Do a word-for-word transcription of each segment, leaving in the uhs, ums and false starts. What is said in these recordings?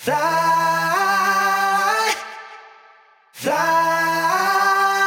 Fly, fly,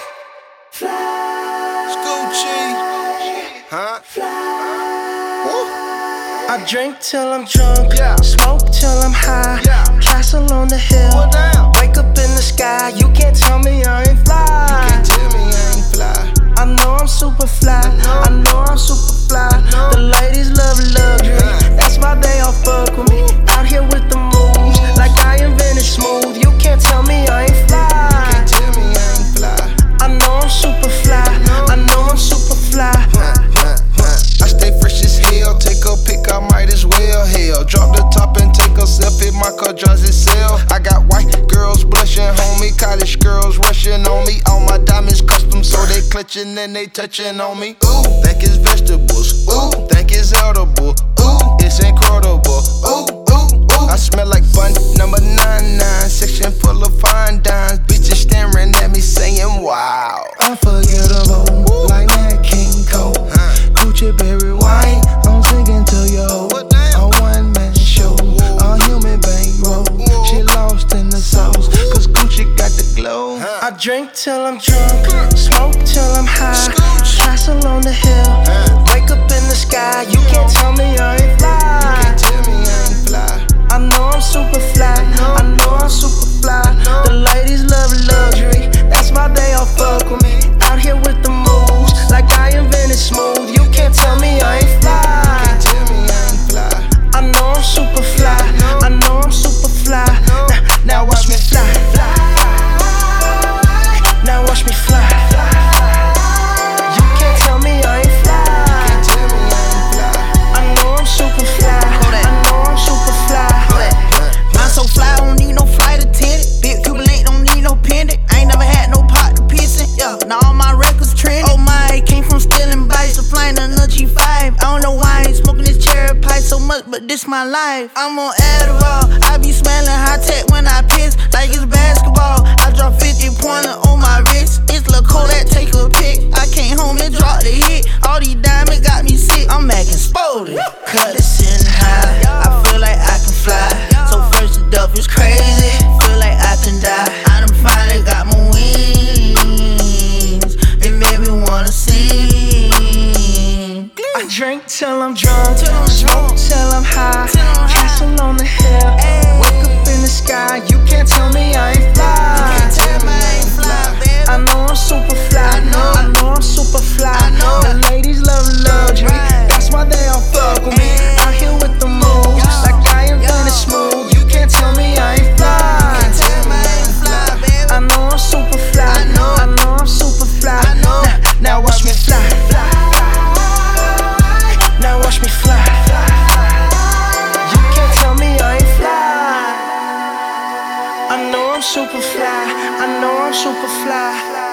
fly. Scoochie, huh? Fly. I drink till I'm drunk, Yeah. smoke till I'm high. Yeah. Castle on the hill, Well, down. wake up in the sky. You can't tell me I ain't fly. Can't tell me I ain't fly. I know I'm super fly. know. I know I'm super fly. know. The ladies love luxury. Yeah. That's why they all fuck with me. Out here with the moves, like I invented smooth. You can't tell me I ain't fly. Can't tell me I ain't fly. I know I'm super fly. I know I'm super fly. Huh, huh, huh. I stay fresh as hell. Take a pic, I might as well. Hell, drop the top and take a selfie. My car drives itself. I got white girls blushing, homie. College girls rushing on me. All my diamonds custom, so they clutching and they touching on me. Ooh, think it's vegetables. Ooh, think it's edible. Ooh, it's incredible. Ooh, ooh, ooh. I smell like bun number nine nine. Section full of fine dimes. Bitches staring at me saying, wow. Unforgettable, like Nat King Cole. Gucci berry wine, I'm singing to you. What damn? A one man show, a human bankroll. She lost in the sauce, cause Gucci got the glow. I drink till I'm drunk, smoke till I'm high. Scooch. Castle on the hill, wake up in the sky. You can't tell me I ain't fly. Can't tell me I ain't fly. I know I'm super fly. I know I'm super fly. The ladies love luxury. That's why they all fuck with me. Out here with the moves, like I invented smooth. You can't tell me I ain't fly. Can't tell me I ain't fly. I know I'm super fly. I know I'm super fly. Now, now watch me fly. Now watch me fly. You can't tell me I ain't fly. Can't tell me I ain't fly. I know I'm super fly. I know I'm super fly. I'm so fly, I don't need no flight attendant. Big Cuban link, don't need no pendant. I ain't never had no pot to piss in. Yeah, now all my records trending. Oh my, came from stealing bikes to flying in a G five. I don't know why I ain't smoking this cherry pie so much, but this my life. I'm on Adderall, I be smelling high tech when I piss, like it's basketball. I drop fifty pointer on my wrist. It's Lil' Kodak, take a pic. I came home and dropped the hit. All these diamonds got me sick. I'm acting spotty. Cut it sitting high. I feel like I can fly. So first the duff is crazy. Feel like I can die. I done finally got my wings. It made me wanna sing. I drink till I'm drunk, Till I'm smoke drunk. till I'm high. Till I'm high. Castle on the hill, wake up in the sky. You can't tell me I ain't fly. Can't tell me I ain't fly, baby. I know I'm super fly. I know. I know I'm super fly. I know. The ladies love luxury. Right. That's why they all fuck with me. Hey. Out here with the moves, Yo. like I am Yo. running smooth. You can't tell me I ain't fly. Can't tell me I ain't fly, baby. I know I'm super fly. I know. I know I'm super fly. I know. Now, now watch me fly. Now watch me fly. You can't tell me I ain't fly. I know I'm super fly. I know I'm super fly.